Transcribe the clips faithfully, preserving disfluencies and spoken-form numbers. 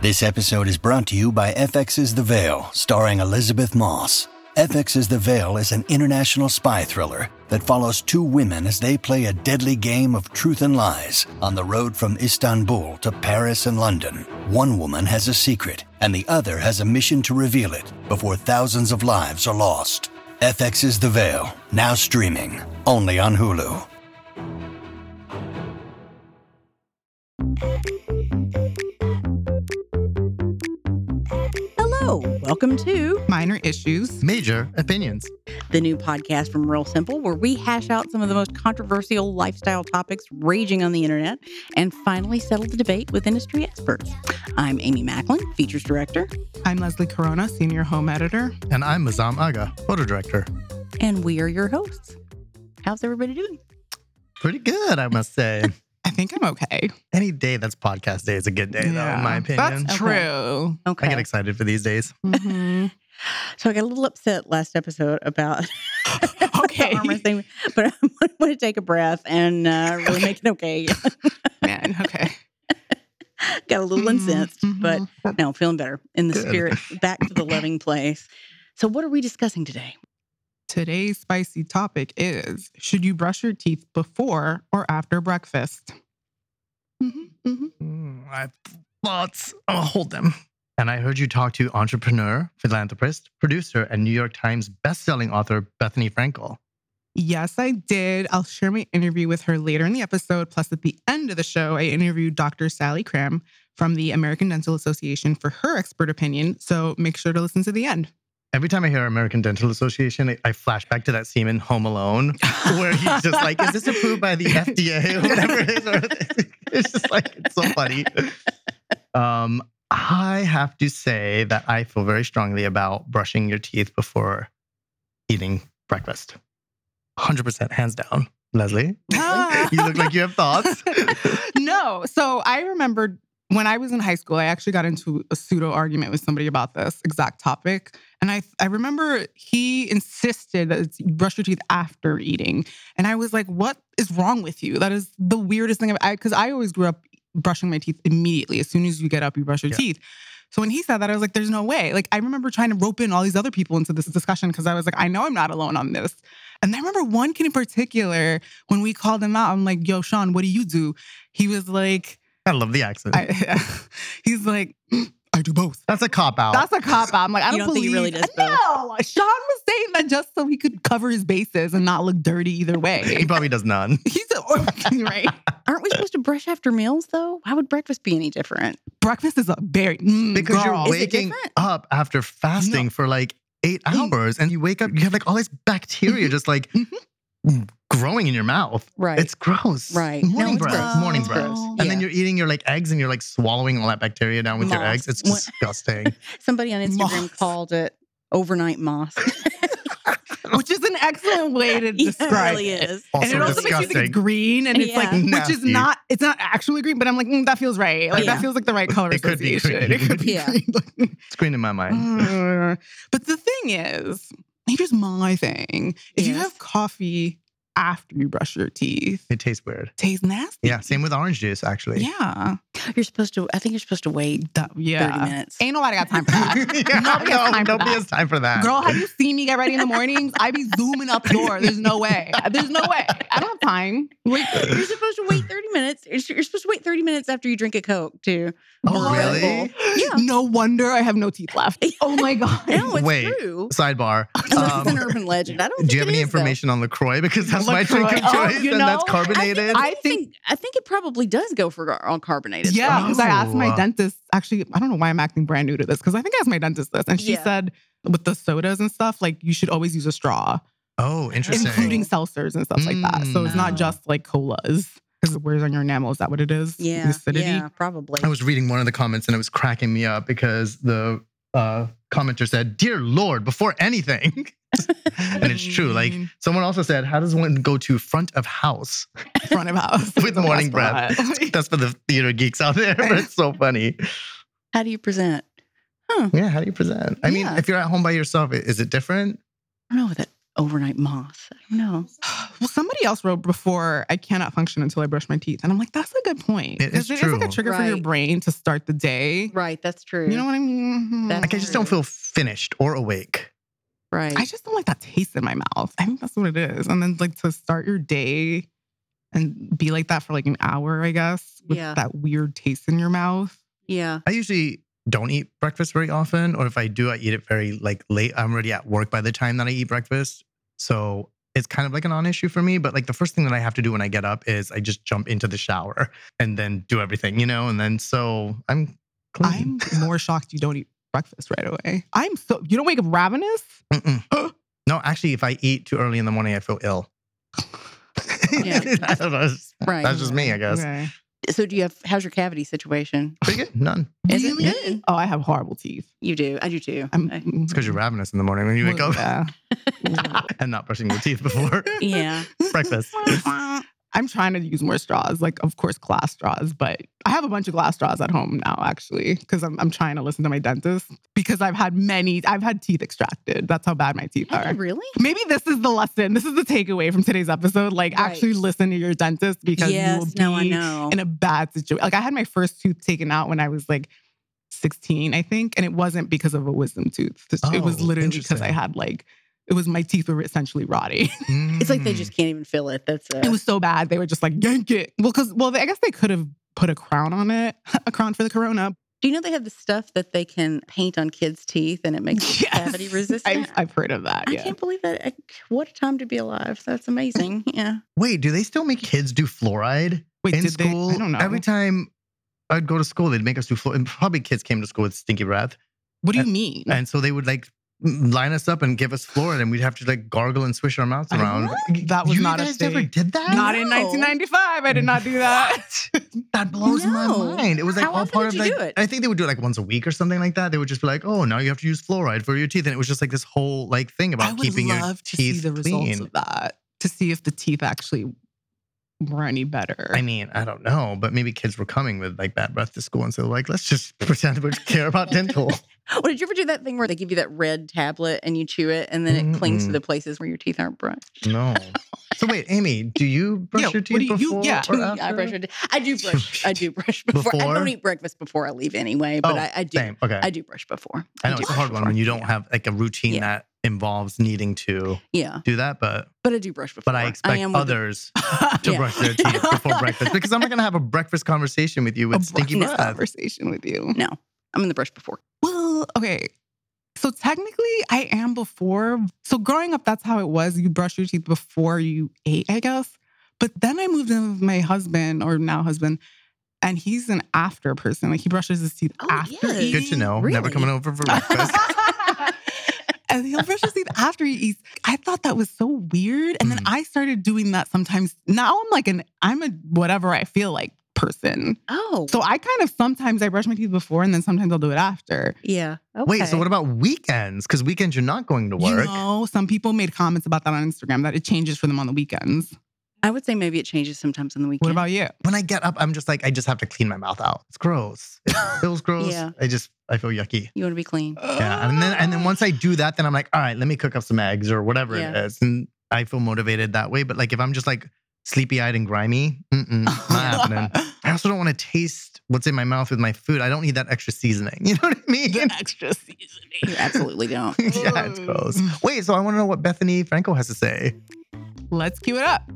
This episode is brought to you by F X's The Veil, starring Elizabeth Moss. F X's The Veil is an international spy thriller that follows two women as they play a deadly game of truth and lies on the road from Istanbul to Paris and London. One woman has a secret, and the other has a mission to reveal it before thousands of lives are lost. F X's The Veil, now streaming, only on Hulu. Hello, welcome to Minor Issues, Major Opinions, the new podcast from Real Simple, where we hash out some of the most controversial lifestyle topics raging on the internet and finally settle the debate with industry experts. I'm Amy Macklin, Features Director. I'm Leslie Corona, Senior Home Editor. And I'm Mazam Aga, Photo Director. And we are your hosts. How's everybody doing? Pretty good, I must say. I think I'm okay. Any day that's podcast day is a good day, though, in my opinion. That's Okay. true. Okay. I get excited for these days. Mm-hmm. So I got a little upset last episode about Okay. the armor thing, but I want to take a breath and uh, really make it okay. Man, okay. Got a little incensed, Mhm. but no, feeling better in the Good. spirit, back to the loving place. So what are we discussing today? Today's spicy topic is, should you brush your teeth before or after breakfast? Mm-hmm, mm-hmm. Mm, I have thoughts. I'll hold them. And I heard you talk to entrepreneur, philanthropist, producer, and New York Times bestselling author Bethany Frankel. Yes, I did. I'll share my interview with her later in the episode. Plus, at the end of the show, I interviewed Doctor Sally Cram from the American Dental Association for her expert opinion. So make sure to listen to the end. Every time I hear American Dental Association, I, I flash back to that scene in Home Alone where he's just like, is this approved by the F D A or whatever it is? Or, it's just like, it's so funny. Um, I have to say that I feel very strongly about brushing your teeth before eating breakfast. one hundred percent, hands down. Leslie, Ah. you look like you have thoughts. No. So I remembered when I was in high school, I actually got into a pseudo argument with somebody about this exact topic. And I I remember he insisted that it's, you brush your teeth after eating. And I was like, what is wrong with you? That is the weirdest thing. I Because I, I always grew up brushing my teeth immediately. As soon as you get up, you brush your Yeah. teeth. So when he said that, I was like, there's no way. Like, I remember trying to rope in all these other people into this discussion because I was like, I know I'm not alone on this. And I remember one kid in particular, when we called him out, I'm like, yo, Sean, what do you do? He was like, I love the accent. I, he's like, I do both. That's a cop out. That's a cop out. I'm like, I You don't, don't think believe he really does both? No, Sean was saying that just so he could cover his bases and not look dirty either he way. probably does none. He's a, right. Aren't we supposed to brush after meals, though? How would breakfast be any different? Breakfast is a very mm, Because girl. you're Is it waking different? up after fasting No. for like eight hours and you wake up, you have like all this bacteria just like growing in your mouth. Right. It's gross. Right. Morning No, it's breath. gross. Morning It's breath. gross. And then Yeah. you're eating your like eggs and you're like swallowing all that bacteria down with your Moss. eggs. It's What- disgusting. Somebody on Instagram Moss. called it overnight moss. Which is an excellent way to Yeah, describe it really it. is. Also And it also makes you think disgusting. it's green, and it's Yeah. like, which Nasty. is not, it's not actually green, but I'm like, mm, that feels right. Like, Yeah. that feels like the right color It could be association. green. It could be Yeah. green. It's green in my mind. Uh, but the thing is, here's my thing. If you Yes. have coffee after you brush your teeth, It tastes weird. it tastes nasty. Yeah, same with orange juice, actually. Yeah. You're supposed to, I think you're supposed to wait That- yeah. thirty minutes. Ain't nobody got time for that. yeah, Nobody has no, time for nobody that. has time for that. Girl, have you seen me get ready in the mornings? I be zooming up door. There's no way. There's no way. I don't have time. Wait. You're supposed to wait thirty minutes. You're you're supposed to wait thirty minutes after you drink a Coke, too. Oh, Or a Red really? Bull. Yeah. No wonder I have no teeth left. Oh my God. No, it's Wait. true. Sidebar. Unless it's an Um, urban legend. I don't think do you have it any is, though. information on LaCroix? Because that's my drink of LaCroix. Oh, choice you and that's know, carbonated. I I think I think it probably does go for all carbonated. Yeah, stuff. because I asked my Oh. dentist, actually, I don't know why I'm acting brand new to this, because I think I asked my dentist this, and she Yeah. said with the sodas and stuff, like you should always use a straw, oh, interesting. including seltzers and stuff like that. So it's Mm. not just like colas, because it wears on your enamel. Is that what it is? The Yeah, acidity? yeah, probably. I was reading one of the comments and it was cracking me up because the uh, commenter said, "Dear Lord, before anything." And it's true. Like someone also said, how does one go to front of house front of house with The morning best breath? spot. That's for the theater geeks out there, but it's so funny. How do you present? Huh. Yeah, how do you present? I mean, Yeah. if you're at home by yourself, i- is it different? I don't know that. overnight moss. I don't know. Well, somebody else wrote before, I cannot function until I brush my teeth. And I'm like, that's a good point. It is It's true. like a trigger for your Right. brain to start the day. Right, that's true. You know what I mean? That's Like I just don't feel finished or awake. right. I just don't like that taste in my mouth. I think that's what it is. And then like to start your day and be like that for like an hour, I guess, with Yeah. that weird taste in your mouth. yeah. I usually don't eat breakfast very often, or if I do, I eat it very like late. I'm already at work by the time that I eat breakfast. So it's kind of like a non-issue for me. But like the first thing that I have to do when I get up is I just jump into the shower and then do everything, you know? And then so I'm clean. I'm more shocked you don't eat breakfast right away. I'm so, you don't wake up ravenous? Mm-mm. No, actually, if I eat too early in the morning, I feel ill. Yeah. I don't know. That's, Right. that's just me, I guess. Okay. So do you have, how's your cavity situation? Pretty good. None. Is it Really? good? Oh, I have horrible teeth. You do. I do too. I'm, I- It's because you're ravenous in the morning when you wake up Yeah. and not brushing your teeth before yeah. breakfast. I'm trying to use more straws, like of course glass straws, but I have a bunch of glass straws at home now actually because I'm I'm trying to listen to my dentist because I've had many I've had teeth extracted. That's how bad my teeth Have are. you really? Maybe this is the lesson. This is the takeaway from today's episode. Like Right. actually listen to your dentist because you will Yes. be No, I know. in a bad situation. Like I had my first tooth taken out when I was like sixteen, I think, and it wasn't because of a wisdom tooth. It was Oh, literally because I interesting. had like it was my teeth were essentially rotting. It's like they Mm. just can't even feel it. That's uh, It was so bad. They were just like, yank it. Well, because, well, I guess they could have put a crown on it, a crown for the corona. Do you know they have the stuff that they can paint on kids' teeth and it makes it Yes. cavity resistant? I've, I've heard of that. I Yeah. can't believe that. I- What a time to be alive. That's amazing. Yeah. Wait, do they still make kids do fluoride Wait, in did school? they? I don't know. Every time I'd go to school, they'd make us do fluoride. And probably kids came to school with stinky breath. What do you mean? And so they would like line us up and give us fluoride and we'd have to like gargle and swish our mouths I- around. What? That was you not a guys thing. never did that? Not in No. nineteen ninety-five. I did not do that. What? That blows my No. mind. It was like How all often part did of you like, do it? I think they would do it like once a week or something like that. They would just be like, oh, now you have to use fluoride for your teeth. And it was just like this whole like thing I about would keeping your love to see teeth the results clean. of that to see if the teeth actually were any better. I mean, I don't know, but maybe kids were coming with like bad breath to school. And so like, let's just pretend we care about dental. Well, did you ever do that thing where they give you that red tablet and you chew it and then it clings to Mm-mm. the places where your teeth aren't brushed? No. So wait, Amy, do you brush Yeah, your what teeth do you- you- before yeah. or I after? brush your teeth. I do brush. I do brush before. I Before? don't eat breakfast before I leave anyway, but Oh, I, I do. Same. Okay. I do brush before. I know do it's a brush hard one before. when you don't have like a routine Yeah. that involves needing to Yeah, do that, but but I do brush before. but I expect am with the- others to Yeah. brush their teeth before breakfast because I'm not gonna have a breakfast conversation with you with a stinky breakfast breath. conversation with you. No, I'm in the brush before. Well, okay. So technically, I am before. So growing up, that's how it was. You brush your teeth before you ate, I guess. But then I moved in with my husband, or now husband, and he's an after person. Like he brushes his teeth Oh, after yes. eating. Good to know. Never Really? coming over for breakfast. And he'll brush his teeth after he eats. I thought that was so weird. And then Mm. I started doing that sometimes. Now I'm like an, I'm a whatever I feel like person. Oh, So I kind of sometimes I brush my teeth before and then sometimes I'll do it after. yeah. Okay. Wait, so what about weekends? Because weekends you're not going to You work. know, some people made comments about that on Instagram that it changes for them on the weekends. I would say maybe it changes sometimes on the weekend. What about you? When I get up, I'm just like, I just have to clean my mouth out. It's gross. It feels gross. Yeah. I just, I feel yucky. You want to be clean. Yeah. And then, and then once I do that, then I'm like, all right, let me cook up some eggs or whatever Yeah. it is. And I feel motivated that way. But like, if I'm just like sleepy eyed and grimy, mm-mm, not happening. I also don't want to taste what's in my mouth with my food. I don't need that extra seasoning. You know what I mean? The extra seasoning. You absolutely don't. Yeah, it's gross. Wait, so I want to know what Bethany Franco has to say. Let's cue it up.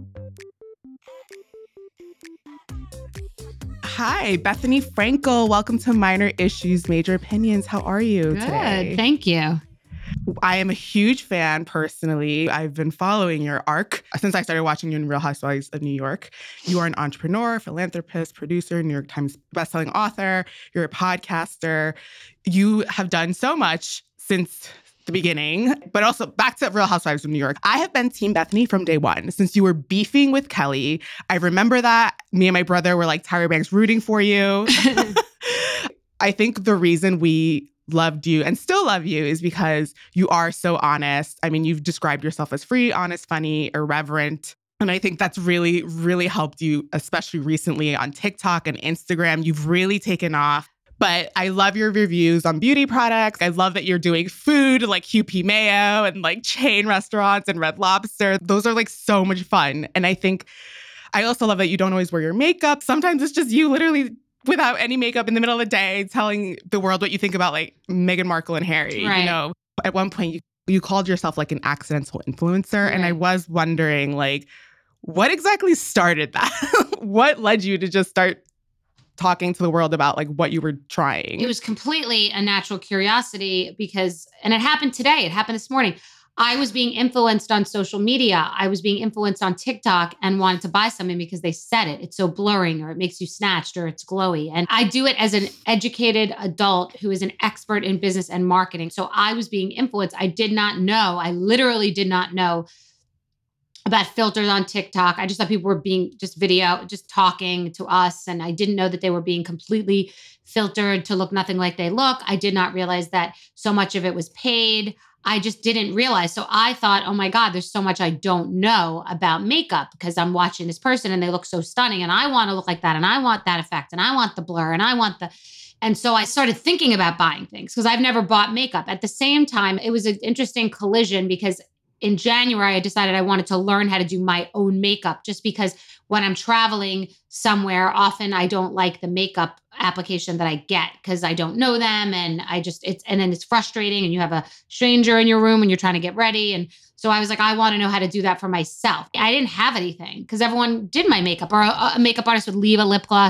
Hi, Bethany Frankel. Welcome to Minor Issues, Major Opinions. How are you Good. today? Thank you. I am a huge fan personally. I've been following your arc since I started watching you in Real Housewives of New York. You are an entrepreneur, philanthropist, producer, New York Times bestselling author. You're a podcaster. You have done so much since the beginning, but also back to Real Housewives of New York. I have been Team Bethany from day one. Since you were beefing with Kelly, I remember that. Me and my brother were like Tyra Banks rooting for you. I think the reason we loved you and still love you is because you are so honest. I mean, you've described yourself as free, honest, funny, irreverent. And I think that's really, really helped you, especially recently on TikTok and Instagram. You've really taken off. But I love your reviews on beauty products. I love that you're doing food like Q P Mayo and like chain restaurants and Red Lobster. Those are like so much fun. And I think I also love that you don't always wear your makeup. Sometimes it's just you literally without any makeup in the middle of the day telling the world what you think about like Meghan Markle and Harry. Right. You know, at one point you, you called yourself like an accidental influencer. Right. And I was wondering like, what exactly started that? What led you to just start talking to the world about like what you were trying? It was completely a natural curiosity because, and it happened today, it happened this morning. I was being influenced on social media. I was being influenced on TikTok and wanted to buy something because they said it. It's so blurring or it makes you snatched or it's glowy. And I do it as an educated adult who is an expert in business and marketing. So I was being influenced. I did not know, I literally did not know about filters on TikTok. I just thought people were being just video, just talking to us. And I didn't know that they were being completely filtered to look nothing like they look. I did not realize that so much of it was paid. I just didn't realize. So I thought, oh my God, there's so much I don't know about makeup because I'm watching this person and they look so stunning and I want to look like that and I want that effect and I want the blur and I want the... And so I started thinking about buying things because I've never bought makeup. At the same time, it was an interesting collision because in January, I decided I wanted to learn how to do my own makeup just because when I'm traveling somewhere, often I don't like the makeup application that I get because I don't know them. And I just, it's, and then it's frustrating and you have a stranger in your room when you're trying to get ready. And so I was like, I want to know how to do that for myself. I didn't have anything because everyone did my makeup or a, a makeup artist would leave a lip gloss.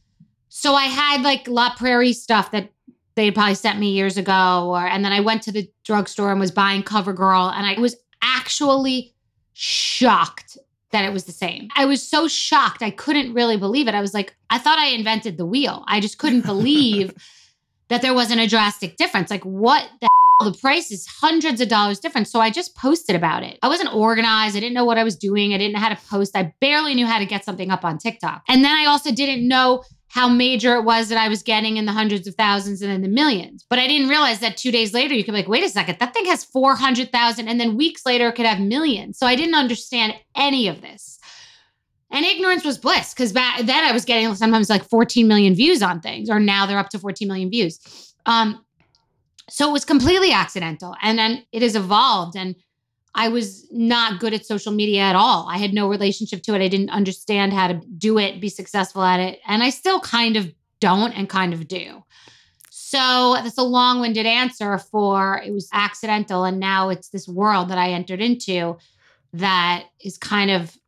So I had like La Prairie stuff that they probably sent me years ago. Or, and then I went to the drugstore and was buying CoverGirl and I was actually shocked that it was the same. I was so shocked. I couldn't really believe it. I was like, I thought I invented the wheel. I just couldn't believe that there wasn't a drastic difference. Like what the hell? The price is hundreds of dollars different. So I just posted about it. I wasn't organized. I didn't know what I was doing. I didn't know how to post. I barely knew how to get something up on TikTok. And then I also didn't know how major it was that I was getting in the hundreds of thousands and then the millions. But I didn't realize that two days later, you could be like, wait a second, that thing has four hundred thousand. And then weeks later, it could have millions. So I didn't understand any of this. And ignorance was bliss because back then I was getting sometimes like fourteen million views on things, or now they're up to fourteen million views. Um, so it was completely accidental. And then it has evolved. And I was not good at social media at all. I had no relationship to it. I didn't understand how to do it, be successful at it. And I still kind of don't and kind of do. So that's a long-winded answer for it was accidental. And now it's this world that I entered into that is kind of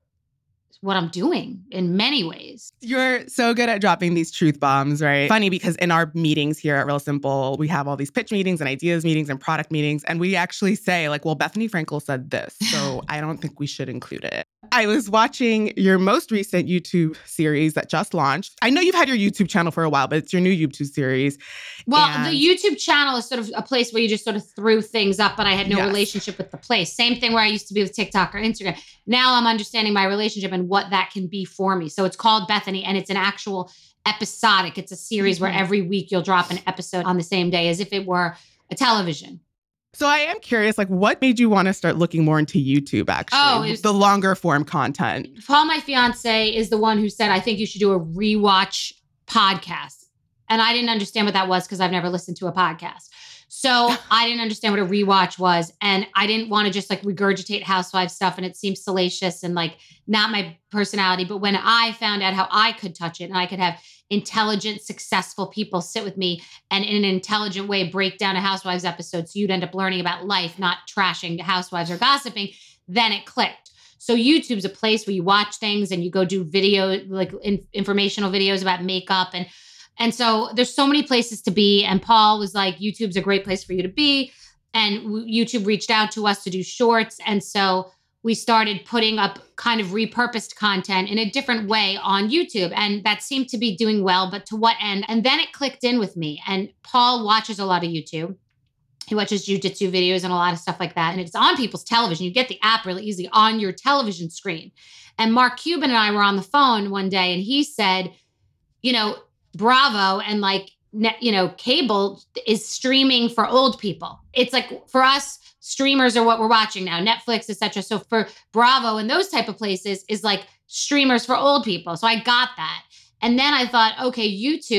what I'm doing in many ways. You're so good at dropping these truth bombs, right? Funny because in our meetings here at Real Simple, we have all these pitch meetings and ideas meetings and product meetings. And we actually say like, well, Bethany Frankel said this, so I don't think we should include it. I was watching your most recent YouTube series that just launched. I know you've had your YouTube channel for a while, but it's your new YouTube series. Well, and the YouTube channel is sort of a place where you just sort of threw things up, but I had no yes. relationship with the place. Same thing where I used to be with TikTok or Instagram. Now I'm understanding my relationship and what that can be for me. So it's called Bethany and it's an actual episodic. It's a series mm-hmm. where every week you'll drop an episode on the same day as if it were a television. So I am curious, like, what made you want to start looking more into YouTube, actually? Oh, it was, the longer form content. Paul, my fiance, is the one who said, I think you should do a rewatch podcast. And I didn't understand what that was because I've never listened to a podcast. So I didn't understand what a rewatch was. And I didn't want to just like regurgitate housewife stuff. And it seemed salacious and like not my personality. But when I found out how I could touch it and I could have intelligent, successful people sit with me and in an intelligent way break down a Housewives episode so you'd end up learning about life, not trashing housewives or gossiping, then it clicked. So YouTube's a place where you watch things and you go do video, like in, informational videos about makeup. And, and so there's so many places to be. And Paul was like, YouTube's a great place for you to be. And YouTube reached out to us to do shorts. And so we started putting up kind of repurposed content in a different way on YouTube. And that seemed to be doing well, but to what end? And then it clicked in with me. And Paul watches a lot of YouTube. He watches jujitsu videos and a lot of stuff like that. And it's on people's television. You get the app really easy on your television screen. And Mark Cuban and I were on the phone one day and he said, you know, Bravo and like, you know, cable is streaming for old people. It's like for us, streamers are what we're watching now, Netflix, et cetera. So for Bravo and those type of places is like streamers for old people. So I got that. And then I thought, okay, YouTube,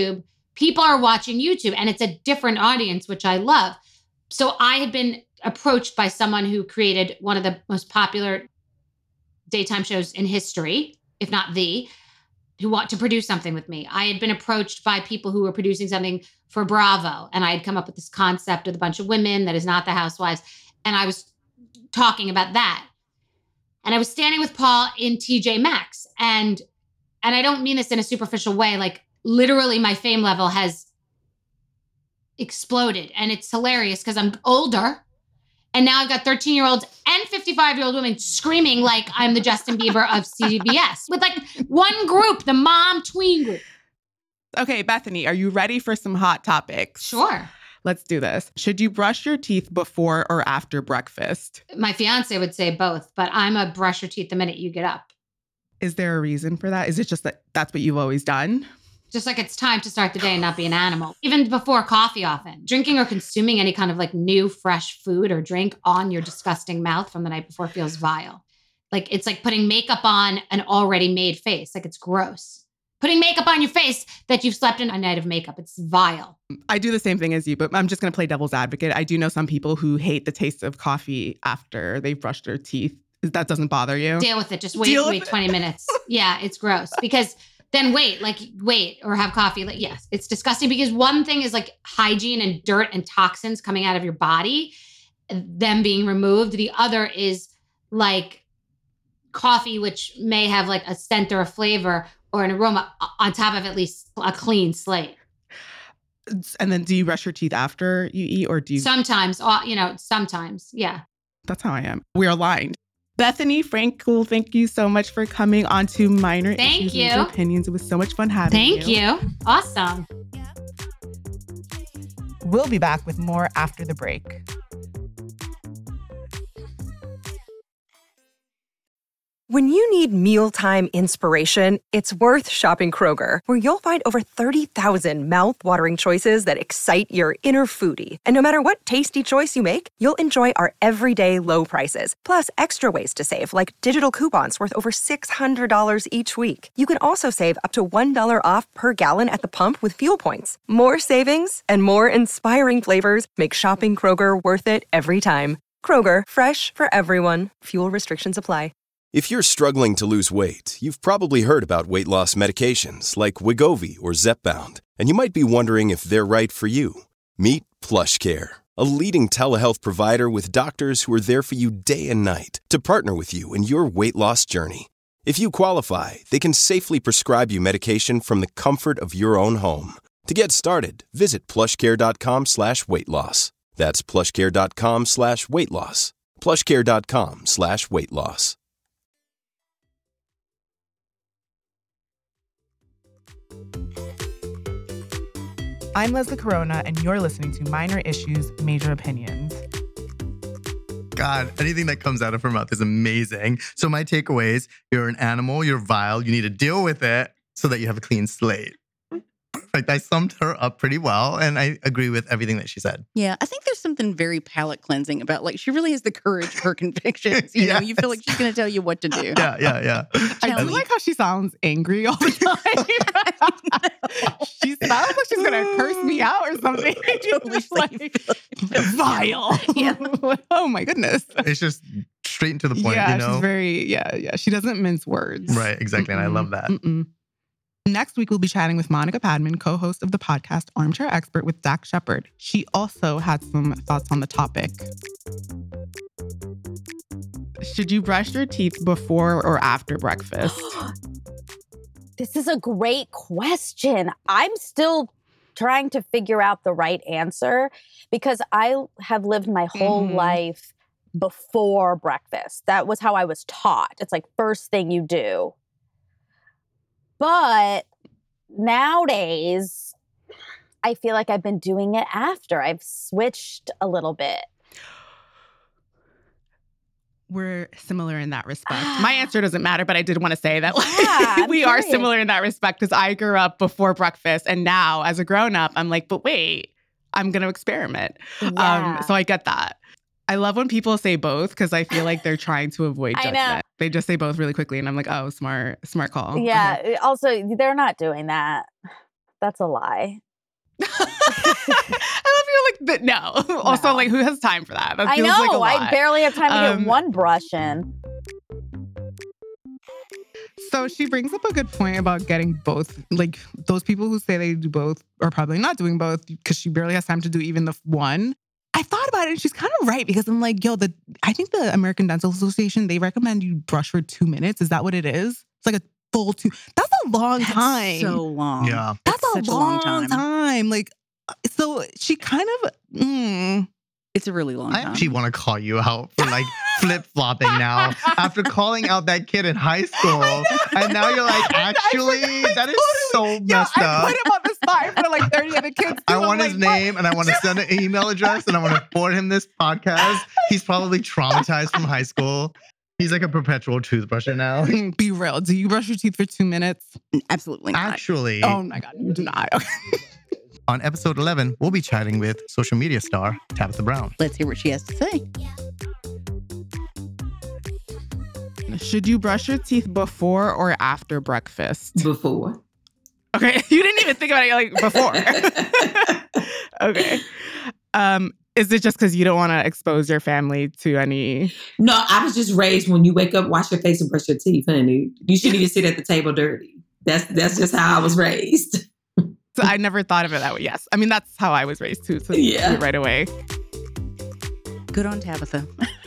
people are watching YouTube and it's a different audience, which I love. So I had been approached by someone who created one of the most popular daytime shows in history, if not the, who want to produce something with me. I had been approached by people who were producing something for Bravo. And I had come up with this concept with a bunch of women that is not the Housewives. And I was talking about that. And I was standing with Paul in T J Maxx. And, and I don't mean this in a superficial way. Like literally my fame level has exploded. And it's hilarious because I'm older. And now I've got thirteen-year-olds and fifty-five-year-old women screaming like I'm the Justin Bieber of C B S with like one group, the mom tween group. Okay, Bethany, are you ready for some hot topics? Sure. Let's do this. Should you brush your teeth before or after breakfast? My fiance would say both, but I'm a brush your teeth the minute you get up. Is there a reason for that? Is it just that that's what you've always done? Just like it's time to start the day and not be an animal. Even before coffee often. Drinking or consuming any kind of like new, fresh food or drink on your disgusting mouth from the night before feels vile. Like it's like putting makeup on an already made face. Like it's gross. Putting makeup on your face that you've slept in a night of makeup. It's vile. I do the same thing as you, but I'm just going to play devil's advocate. I do know some people who hate the taste of coffee after they've brushed their teeth. That doesn't bother you? Deal with it. Just wait, Deal wait twenty minutes. Yeah, it's gross. Because then wait, like wait or have coffee. Like, yes, it's disgusting because one thing is like hygiene and dirt and toxins coming out of your body, them being removed. The other is like coffee, which may have like a scent or a flavor or an aroma on top of at least a clean slate. And then do you brush your teeth after you eat or do you? Sometimes, you know, sometimes. Yeah. That's how I am. We're aligned. Bethany Frankel, thank you so much for coming on to Minor Thank Issues, you. Major Opinions. It was so much fun having Thank you. Thank you. Awesome. We'll be back with more after the break. When you need mealtime inspiration, it's worth shopping Kroger, where you'll find over thirty thousand mouthwatering choices that excite your inner foodie. And no matter what tasty choice you make, you'll enjoy our everyday low prices, plus extra ways to save, like digital coupons worth over six hundred dollars each week. You can also save up to one dollar off per gallon at the pump with fuel points. More savings and more inspiring flavors make shopping Kroger worth it every time. Kroger, fresh for everyone. Fuel restrictions apply. If you're struggling to lose weight, you've probably heard about weight loss medications like Wegovy or Zepbound, and you might be wondering if they're right for you. Meet PlushCare, a leading telehealth provider with doctors who are there for you day and night to partner with you in your weight loss journey. If you qualify, they can safely prescribe you medication from the comfort of your own home. To get started, visit plushcare.com slash weight loss. That's plushcare.com slash weight loss. plushcare.com slash weight loss. I'm Leslie Corona, and you're listening to Minor Issues, Major Opinions. God, anything that comes out of her mouth is amazing. So my takeaways, you're an animal, you're vile, you need to deal with it so that you have a clean slate. Like, I summed her up pretty well, and I agree with everything that she said. Yeah, I think there's something very palate cleansing about, like, she really has the courage of her convictions. You Yes. know, you feel like she's going to tell you what to do. Yeah, yeah, yeah. I do like how she sounds angry all the time. She sounds like she's going to curse me out or something. Totally Like, vile. Yeah. Oh, my goodness. It's just straight and to the point, yeah, you know? she's very, yeah, yeah. She doesn't mince words. Right, exactly. And I love that. Mm-mm. Next week, we'll be chatting with Monica Padman, co-host of the podcast Armchair Expert with Dax Shepard. She also had some thoughts on the topic. Should you brush your teeth before or after breakfast? This is a great question. I'm still trying to figure out the right answer because I have lived my whole Mhm. life before breakfast. That was how I was taught. It's like first thing you do. But nowadays, I feel like I've been doing it after. I've switched a little bit. We're similar in that respect. My answer doesn't matter, but I did want to say that like, Yeah, I'm we are curious. similar in that respect because I grew up before breakfast, and now as a grown-up, I'm like, but wait, I'm going to experiment. Yeah. Um, so I get that. I love when people say both because I feel like they're trying to avoid I know. judgment. They just say both really quickly, and I'm like, oh, smart, smart call. Yeah. Also, they're not doing that. That's a lie. I love you're like, no. Also, No. like, who has time for that? That I feels know. like a lot. I barely have time to Um, get one brush in. So she brings up a good point about getting both. Like, those people who say they do both are probably not doing both because she barely has time to do even the one. I thought about it and she's kind of right because I'm like, yo, the I think the American Dental Association, they recommend you brush for two minutes. Is that what it is? It's like a full two. That's a long That's time. so long. Yeah. That's a such long, a long time. time. Like, so she kind of, mm, It's a really long I time. actually want to call you out for like flip flopping now after calling out that kid in high school. And now you're like, actually, that is so yeah, messed I up. put him on the spot in front of like thirty other kids. I too. I'm want his like, what? name and I want to send an email address and I want to forward him this podcast. He's probably traumatized from high school. He's like a perpetual toothbrusher now. Mm, Be real. Do you brush your teeth for two minutes? Absolutely not. Actually, Oh my God, you do not. Okay. on episode eleven, we'll be chatting with social media star Tabitha Brown. Let's hear what she has to say. Should you brush your teeth before or after breakfast? Before. Okay, you didn't even think about it like before. Okay. Um, is it just because you don't want to expose your family to any? No, I was just raised when you wake up, wash your face and brush your teeth, honey. You shouldn't even sit at the table dirty. That's that's just how I was raised. So I never thought of it that way. Yes, I mean that's how I was raised too. So Yeah. do it right away. Good on Tabitha.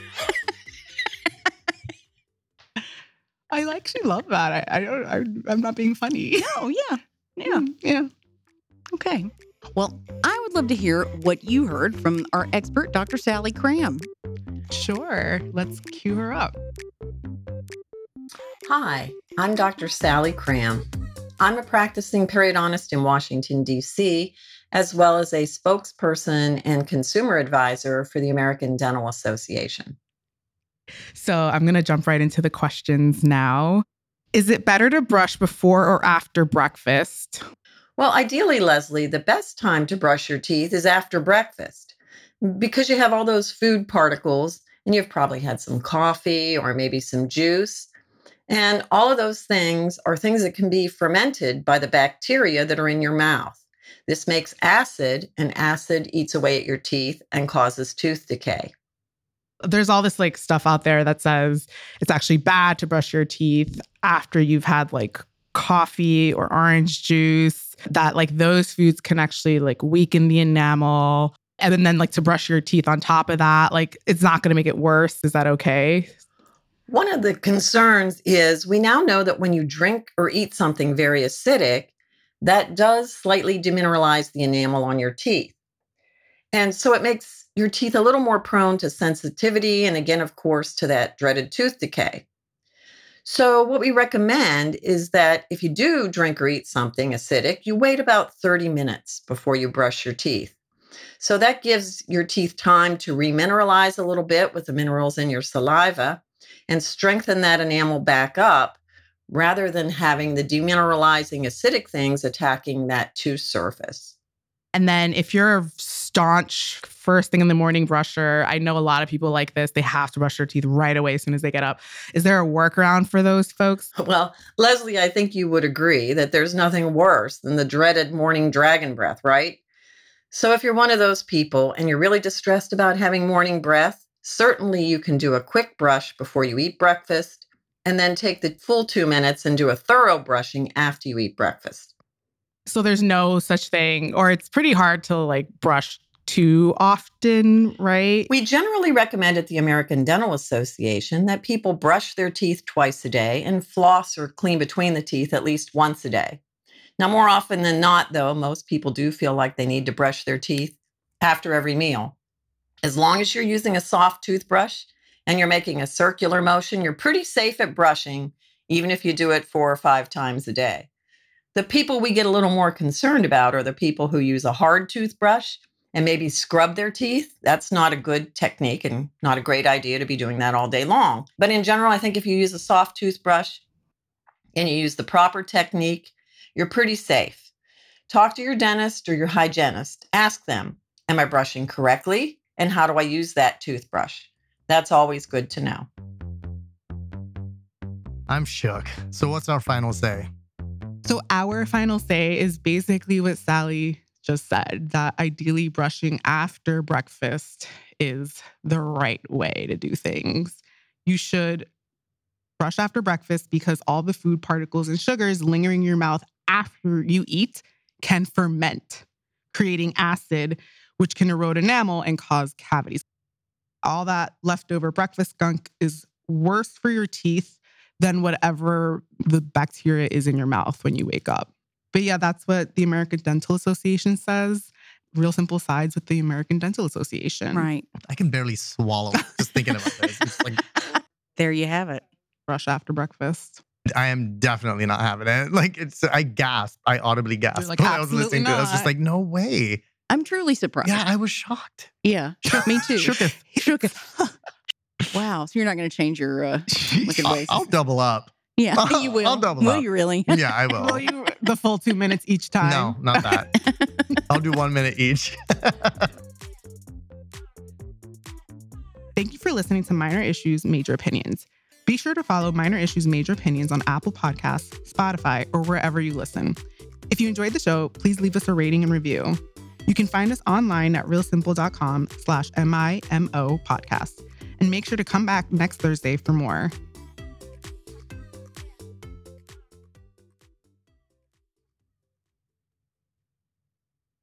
I actually love that. I, I don't. I, I'm not being funny. Oh, yeah. Yeah. Mm, yeah. Okay. Well, I would love to hear what you heard from our expert, Doctor Sally Cram. Sure. Let's cue her up. Hi, I'm Doctor Sally Cram. I'm a practicing periodontist in Washington, D C, as well as a spokesperson and consumer advisor for the American Dental Association. So I'm going to jump right into the questions now. Is it better to brush before or after breakfast? Well, ideally, Leslie, the best time to brush your teeth is after breakfast because you have all those food particles and you've probably had some coffee or maybe some juice. And all of those things are things that can be fermented by the bacteria that are in your mouth. This makes acid, and acid eats away at your teeth and causes tooth decay. There's all this like stuff out there that says it's actually bad to brush your teeth after you've had like coffee or orange juice, that like those foods can actually like weaken the enamel. And then, then like to brush your teeth on top of that, like it's not going to make it worse. Is that okay? One of the concerns is we now know that when you drink or eat something very acidic, that does slightly demineralize the enamel on your teeth. And so it makes your teeth a little more prone to sensitivity and again, of course, to that dreaded tooth decay. So what we recommend is that if you do drink or eat something acidic, you wait about thirty minutes before you brush your teeth. So that gives your teeth time to remineralize a little bit with the minerals in your saliva and strengthen that enamel back up rather than having the demineralizing acidic things attacking that tooth surface. And then if you're a staunch first thing in the morning brusher, I know a lot of people like this. They have to brush their teeth right away as soon as they get up. Is there a workaround for those folks? Well, Leslie, I think you would agree that there's nothing worse than the dreaded morning dragon breath, right? So if you're one of those people and you're really distressed about having morning breath, certainly you can do a quick brush before you eat breakfast and then take the full two minutes and do a thorough brushing after you eat breakfast. So there's no such thing, or it's pretty hard to like brush too often, right? We generally recommend at the American Dental Association that people brush their teeth twice a day and floss or clean between the teeth at least once a day. Now, more often than not, though, most people do feel like they need to brush their teeth after every meal. As long as you're using a soft toothbrush and you're making a circular motion, you're pretty safe at brushing, even if you do it four or five times a day. The people we get a little more concerned about are the people who use a hard toothbrush and maybe scrub their teeth. That's not a good technique and not a great idea to be doing that all day long. But in general, I think if you use a soft toothbrush and you use the proper technique, you're pretty safe. Talk to your dentist or your hygienist. Ask them, am I brushing correctly? And how do I use that toothbrush? That's always good to know. I'm shook. So what's our final say? So our final say is basically what Sally just said, that ideally brushing after breakfast is the right way to do things. You should brush after breakfast because all the food particles and sugars lingering in your mouth after you eat can ferment, creating acid, which can erode enamel and cause cavities. All that leftover breakfast gunk is worse for your teeth than whatever the bacteria is in your mouth when you wake up. But yeah, that's what the American Dental Association says. Real Simple sides with the American Dental Association. Right. I can barely swallow just thinking about this. It's like, There you have it. Brush after breakfast. I am definitely not having it. Like, it's, I gasped. I audibly gasped like, when I was absolutely listening to it. I was just not. like, no way. I'm truly surprised. Yeah, I was shocked. Yeah. Me too. Shooketh. Shooketh. Wow. So you're not going to change your uh, looking I'll, ways. I'll double up. Yeah, I'll- you will. I'll double will up. you really? Yeah, I will. Will you the full two minutes each time? No, not that. I'll do one minute each. Thank you for listening to Minor Issues, Major Opinions. Be sure to follow Minor Issues, Major Opinions on Apple Podcasts, Spotify, or wherever you listen. If you enjoyed the show, please leave us a rating and review. You can find us online at realsimple.com slash M-I-M-O podcast. And make sure to come back next Thursday for more.